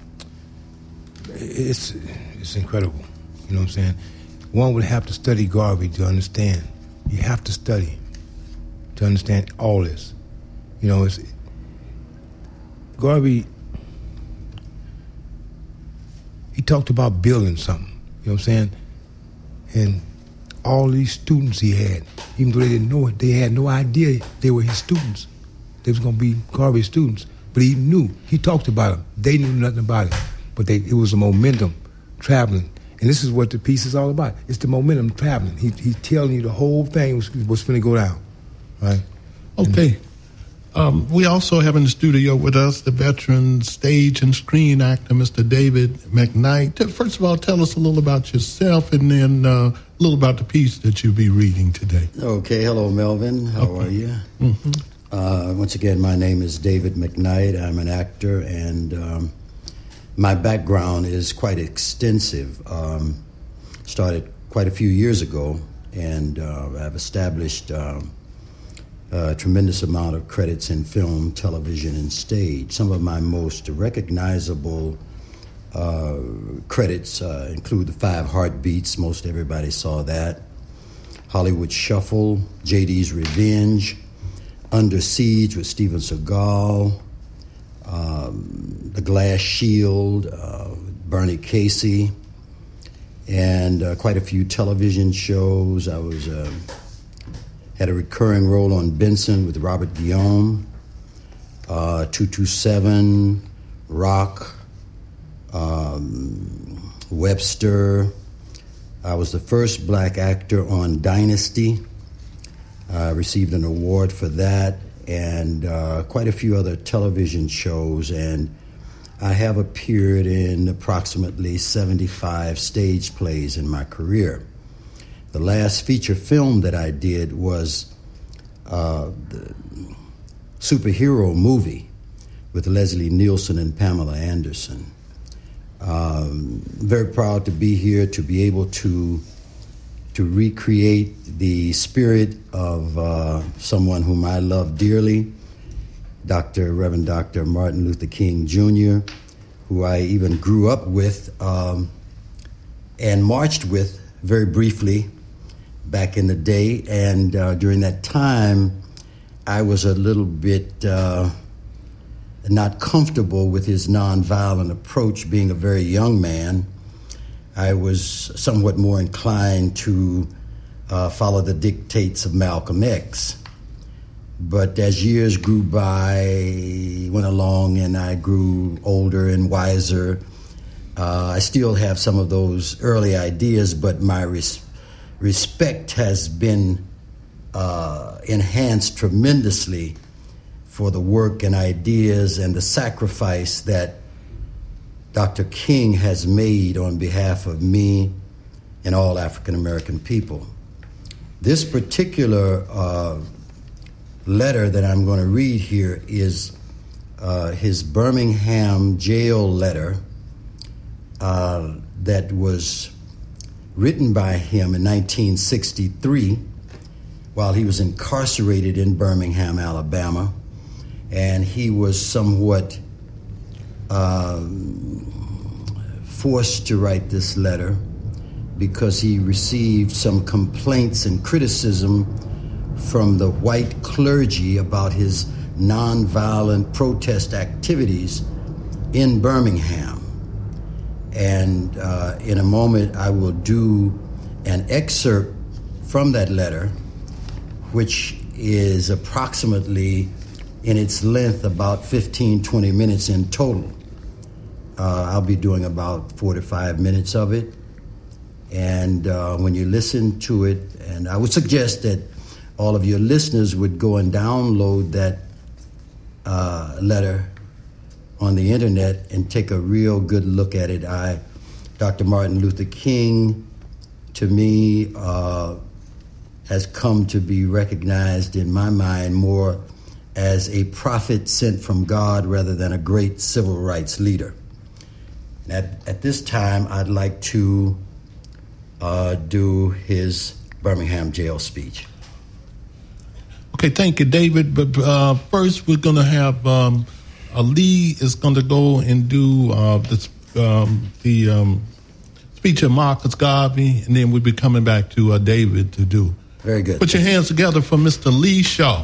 it's it's incredible. You know what I'm saying? One would have to study Garvey to understand. You have to study to understand all this. You know, it's Garvey. He talked about building something. You know what I'm saying? And all these students he had, even though they didn't know it, they had no idea they were his students. They was going to be Garvey's students. But he knew. He talked about them. They knew nothing about it. But they, it was a momentum traveling. And this is what the piece is all about. It's the momentum traveling. He, he's telling you the whole thing was, was going to go down. Right? Okay. Um, we also have in the studio with us the veteran stage and screen actor, Mister David McKnight. First of all, tell us a little about yourself, and then uh, a little about the piece that you'll be reading today. Okay. Hello, Melvin. How okay. are you? Mm-hmm. Uh, once again, my name is David McKnight. I'm an actor, and um, my background is quite extensive. Um, started quite a few years ago, and uh, I've established um, a tremendous amount of credits in film, television, and stage. Some of my most recognizable uh, credits uh, include The Five Heartbeats. Most everybody saw that. Hollywood Shuffle, J D's Revenge, Under Siege with Steven Seagal, um, The Glass Shield, uh, Bernie Casey, and uh, quite a few television shows. I was uh, had a recurring role on Benson with Robert Guillaume, uh, two two seven, Rock, um, Webster. I was the first black actor on Dynasty. I received an award for that, and uh, quite a few other television shows, and I have appeared in approximately seventy-five stage plays in my career. The last feature film that I did was uh, the superhero movie with Leslie Nielsen and Pamela Anderson. Um, very proud to be here, to be able to to recreate the spirit of uh, someone whom I love dearly, Doctor Reverend Doctor Martin Luther King Junior, who I even grew up with um, and marched with very briefly back in the day. And uh, during that time, I was a little bit uh, not comfortable with his nonviolent approach. Being a very young man, I was somewhat more inclined to uh, follow the dictates of Malcolm X. But as years grew by, went along, and I grew older and wiser, uh, I still have some of those early ideas, but my res- respect has been uh, enhanced tremendously for the work and ideas and the sacrifice that Doctor King has made on behalf of me and all African American people. This particular uh, letter that I'm going to read here is uh, his Birmingham jail letter uh, that was written by him in nineteen sixty-three while he was incarcerated in Birmingham, Alabama. And he was somewhat uh, forced to write this letter because he received some complaints and criticism from the white clergy about his nonviolent protest activities in Birmingham. And uh, in a moment, I will do an excerpt from that letter, which is approximately, in its length, about fifteen, twenty minutes in total. Uh, I'll be doing about forty-five minutes of it. And uh, when you listen to it, and I would suggest that all of your listeners would go and download that uh, letter on the internet and take a real good look at it. I, Doctor Martin Luther King, to me, uh, has come to be recognized in my mind more as a prophet sent from God rather than a great civil rights leader. At, at this time, I'd like to uh, do his Birmingham jail speech. Okay, thank you, David. But uh, first, we're going to have um, Ali is going to go and do uh, this, um, the um, speech of Marcus Garvey, and then we'll be coming back to uh, David to do. Very good. Put your hands together for Mister Lee Shaw.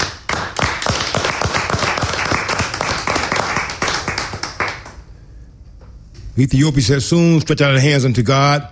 Ethiopia says, soon stretch out their hands unto God.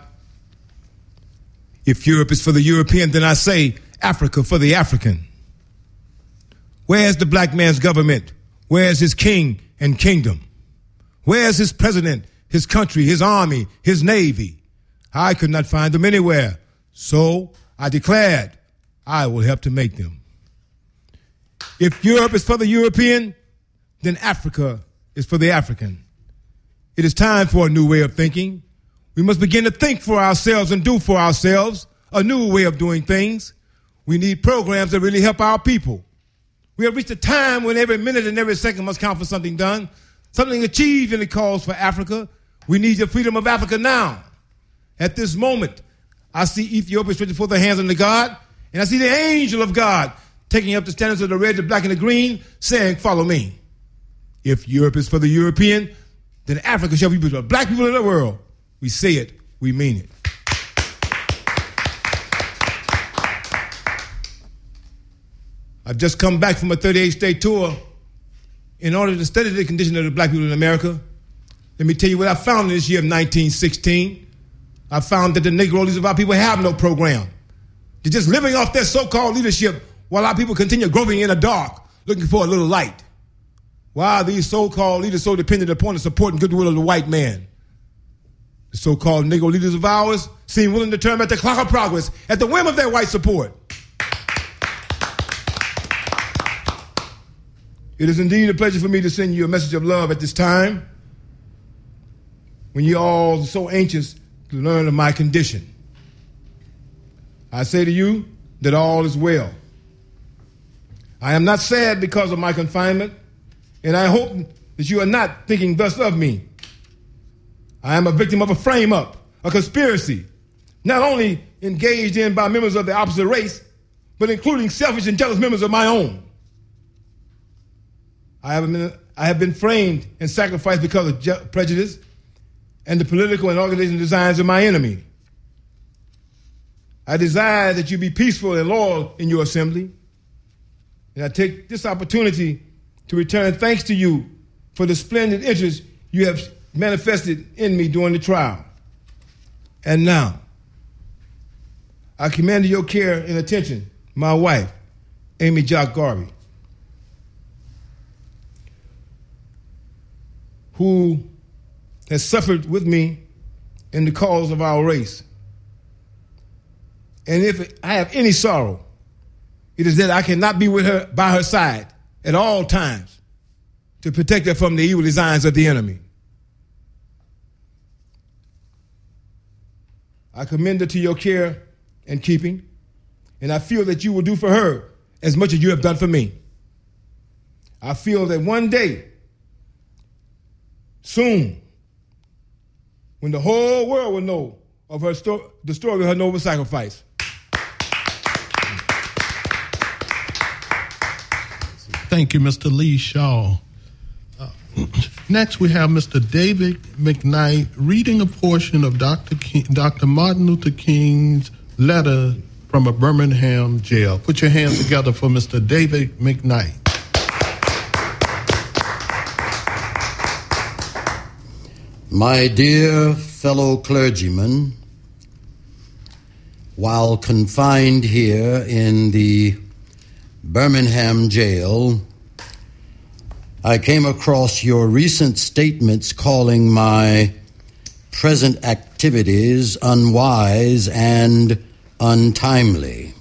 If Europe is for the European, then I say Africa for the African. Where's the black man's government? Where's his king and kingdom? Where's his president, his country, his army, his navy? I could not find them anywhere. So I declared I will help to make them. If Europe is for the European, then Africa is for the African. It is time for a new way of thinking. We must begin to think for ourselves and do for ourselves a new way of doing things. We need programs that really help our people. We have reached a time when every minute and every second must count for something done, something achieved in the cause for Africa. We need the freedom of Africa now. At this moment, I see Ethiopia stretching forth their hands unto God, and I see the angel of God taking up the standards of the red, the black, and the green, saying, follow me. If Europe is for the European, then Africa shall be for the black people of the world. We say it, we mean it. I've just come back from a thirty-eight state tour in order to study the condition of the black people in America. Let me tell you what I found in this year of nineteen sixteen. I found that the Negro leaders of our people have no program. They're just living off their so-called leadership while our people continue groping in the dark, looking for a little light. Why are these so-called leaders so dependent upon the support and goodwill of the white man? The so-called Negro leaders of ours seem willing to turn back the clock of progress at the whim of their white support. It is indeed a pleasure for me to send you a message of love at this time when you're all so anxious to learn of my condition. I say to you that all is well. I am not sad because of my confinement, and I hope that you are not thinking thus of me. I am a victim of a frame-up, a conspiracy, not only engaged in by members of the opposite race, but including selfish and jealous members of my own. I have been, I have been framed and sacrificed because of ju- prejudice and the political and organizational designs of my enemy. I desire that you be peaceful and loyal in your assembly. And I take this opportunity to return thanks to you for the splendid interest you have manifested in me during the trial. And now, I commend to your care and attention my wife, Amy Jock Garvey, who has suffered with me in the cause of our race. And if I have any sorrow, it is that I cannot be with her by her side at all times to protect her from the evil designs of the enemy. I commend her to your care and keeping, and I feel that you will do for her as much as you have done for me. I feel that one day, soon, when the whole world will know of her sto- the story of her noble sacrifice. Thank you, Mister Lee Shaw. Uh, next, we have Mister David McKnight reading a portion of Doctor King, Doctor Martin Luther King's letter from a Birmingham jail. Put your hands together for Mister David McKnight. My dear fellow clergymen, while confined here in the Birmingham jail, I came across your recent statements calling my present activities unwise and untimely.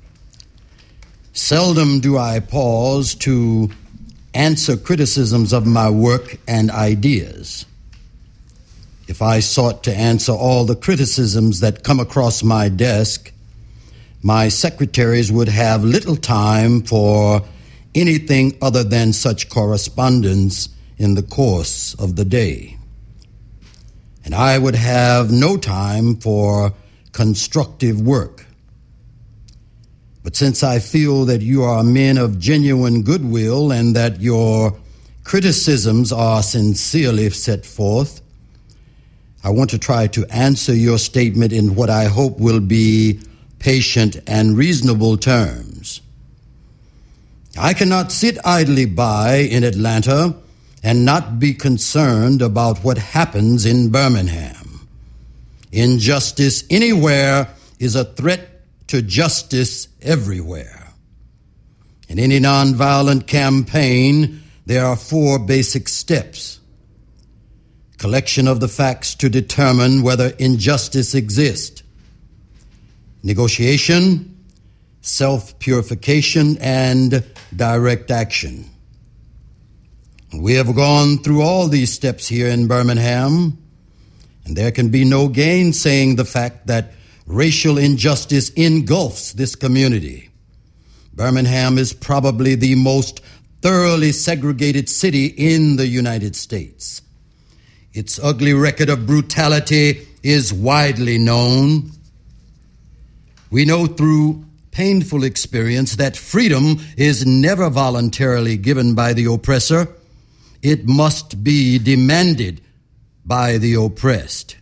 Seldom do I pause to answer criticisms of my work and ideas. If I sought to answer all the criticisms that come across my desk, my secretaries would have little time for anything other than such correspondence in the course of the day. And I would have no time for constructive work. But since I feel that you are men of genuine goodwill and that your criticisms are sincerely set forth, I want to try to answer your statement in what I hope will be patient and reasonable terms. I cannot sit idly by in Atlanta and not be concerned about what happens in Birmingham. Injustice anywhere is a threat to justice everywhere. In any nonviolent campaign, there are four basic steps. Collection of the facts to determine whether injustice exists. Negotiation, self-purification, and direct action. We have gone through all these steps here in Birmingham, and there can be no gainsaying the fact that racial injustice engulfs this community. Birmingham is probably the most thoroughly segregated city in the United States. Its ugly record of brutality is widely known. We know through painful experience that freedom is never voluntarily given by the oppressor. It must be demanded by the oppressed.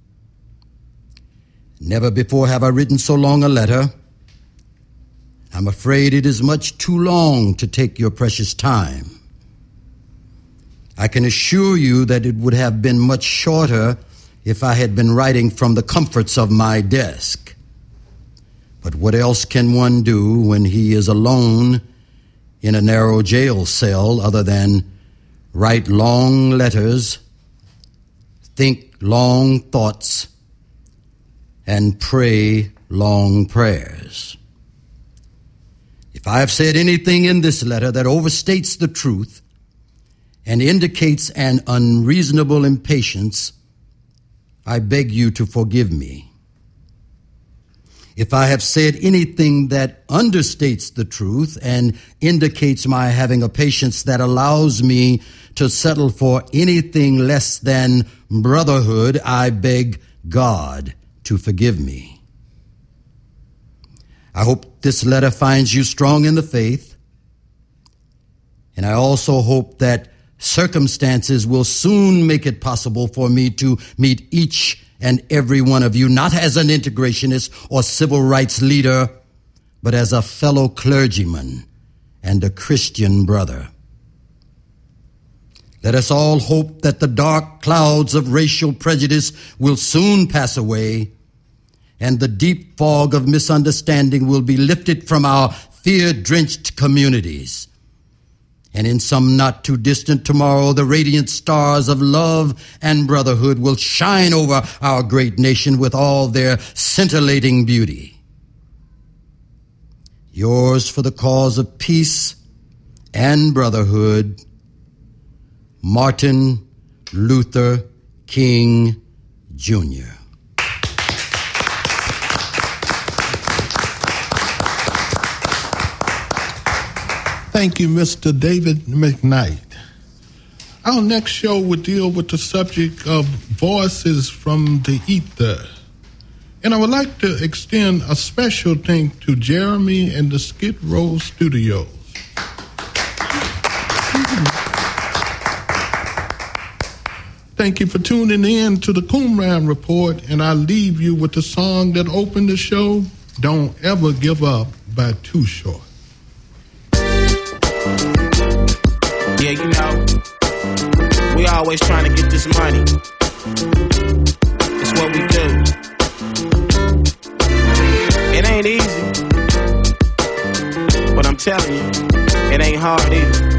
Never before have I written so long a letter. I'm afraid it is much too long to take your precious time. I can assure you that it would have been much shorter if I had been writing from the comforts of my desk. But what else can one do when he is alone in a narrow jail cell other than write long letters, think long thoughts, and pray long prayers? If I have said anything in this letter that overstates the truth and indicates an unreasonable impatience, I beg you to forgive me. If I have said anything that understates the truth and indicates my having a patience that allows me to settle for anything less than brotherhood, I beg God to forgive me. I hope this letter finds you strong in the faith, and I also hope that circumstances will soon make it possible for me to meet each and every one of you, not as an integrationist or civil rights leader, but as a fellow clergyman and a Christian brother. Let us all hope that the dark clouds of racial prejudice will soon pass away and the deep fog of misunderstanding will be lifted from our fear-drenched communities. And in some not too distant tomorrow, the radiant stars of love and brotherhood will shine over our great nation with all their scintillating beauty. Yours for the cause of peace and brotherhood, Martin Luther King, Junior Thank you, Mister David McKnight. Our next show will deal with the subject of voices from the ether. And I would like to extend a special thank to Jeremy and the Skid Row Studios. Thank you for tuning in to the Qumran Report, and I leave you with the song that opened the show, Don't Ever Give Up by Too Short. Yeah, you know, we always trying to get this money. It's what we do. It ain't easy, but I'm telling you, it ain't hard either.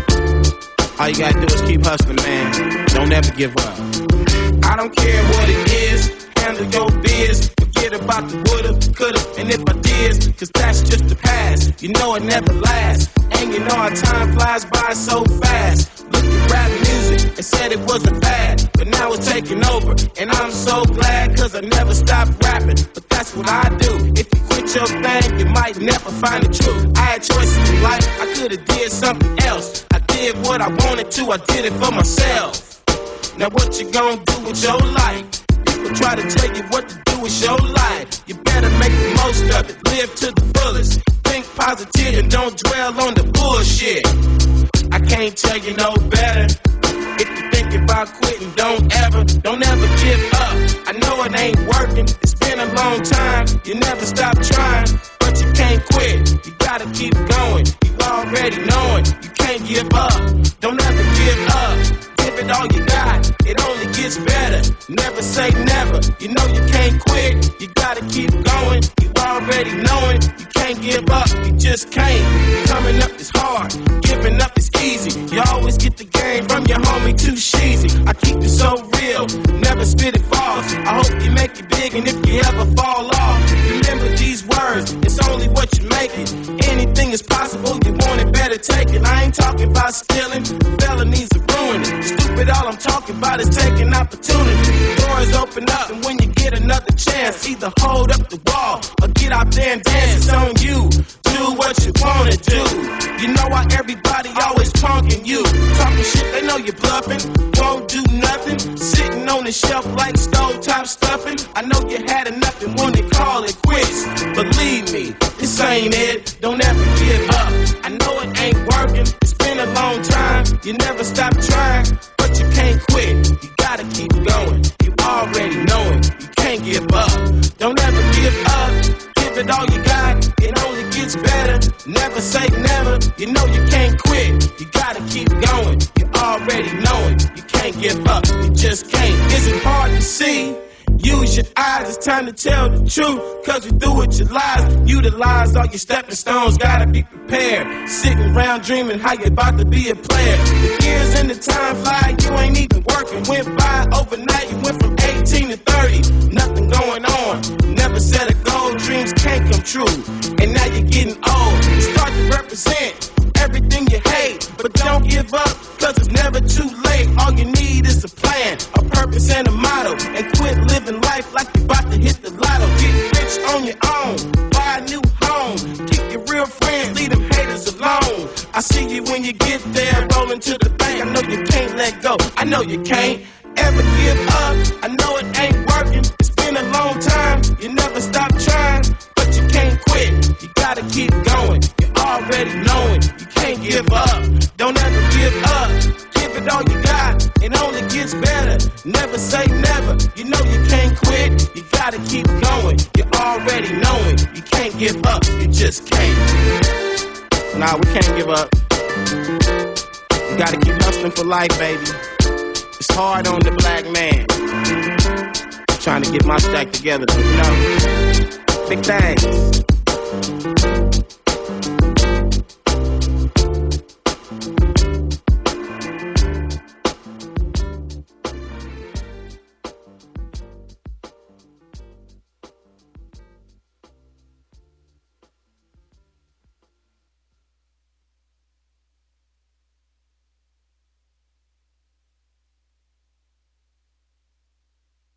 All you gotta do is keep hustling, man. Don't ever give up. I don't care what it is, handle your biz. Forget about the woulda, coulda, and if I did, cause that's just the past. You know it never lasts. And you know our time flies by so fast. Look at rap music and said it wasn't bad, but now it's taking over. And I'm so glad cause I never stopped rapping. But that's what I do. If you quit your thing, you might never find the truth. I had choices in life, I could've did something else. I did what I wanted to, I did it for myself. Now what you gonna do with your life? People try to tell you what to do with your life. You better make the most of it, live to the fullest. Think positive and don't dwell on the bullshit. I can't tell you no better. If you think about quitting, don't ever, don't ever give up. I know it ain't working, it's been a long time. You never stop trying, but you can't quit. You gotta keep going, you already know it. You can't give up, don't ever give up. Give it all you got, it only gets better. Never say never, you know you can't quit. You gotta keep going, you already know it. You can't give up, you just can't. Coming up is hard, giving up is easy. You always get the game from your homie too cheesy. I keep it so real, never spit it false. I hope you make it big and if you ever fall off, remember these words, it's only what you make it. Anything is possible, you want it, better take it. I ain't talking about stealing, felonies are ruining. Stupid, all I'm talking about is taking opportunity. Doors open up and when you get another chance, either hold up the wall or get out there and dance. It's on you, do what you wanna do. You know why everybody always punking you, talking shit, they know you're bluffing. Won't do nothing, sitting on the shelf like stovetop stuffing. I know you had enough and wanna call it quits. Believe me, this ain't it, don't ever give up. I know it ain't working, it's been a long time. You never stop trying, but you can't quit. You gotta keep going, you already know it. You can't give up, don't ever give up. Give it all you got, it only gets better. Never say never, you know you can't quit. You gotta keep going, you already know it. You can't give up, you just can't. Is it hard to see? Use your eyes, it's time to tell the truth. Cause you do with your lies, utilize all your stepping stones. Gotta be prepared, sitting around dreaming how you about to be a player. The years and the time fly, you ain't even working. Went by overnight, you went from eighteen to thirty. Nothing going on, never set a goal, dreams can't come true. And now you're getting old, start to represent everything you hate. But don't give up, cause it's never too late. All you need is a plan, a purpose and a motto. And quit living life like you're about to hit the lotto. Get rich on your own, buy a new home. Keep your real friends, leave them haters alone. I see you when you get there, rolling to the bank. I know you can't let go, I know you can't ever give up. I know it ain't working, it's been a long time. You never stop trying, but you can't quit. You gotta keep going, you already know it. You can't give up, don't ever give up. Give it it all you got. It only gets better. Never say never. You know you can't quit. You gotta keep going. You already know it. You can't give up. You just can't. Nah, we can't give up. You gotta keep hustling for life, baby. It's hard on the black man. Trying to get my stack together, you know. Big things.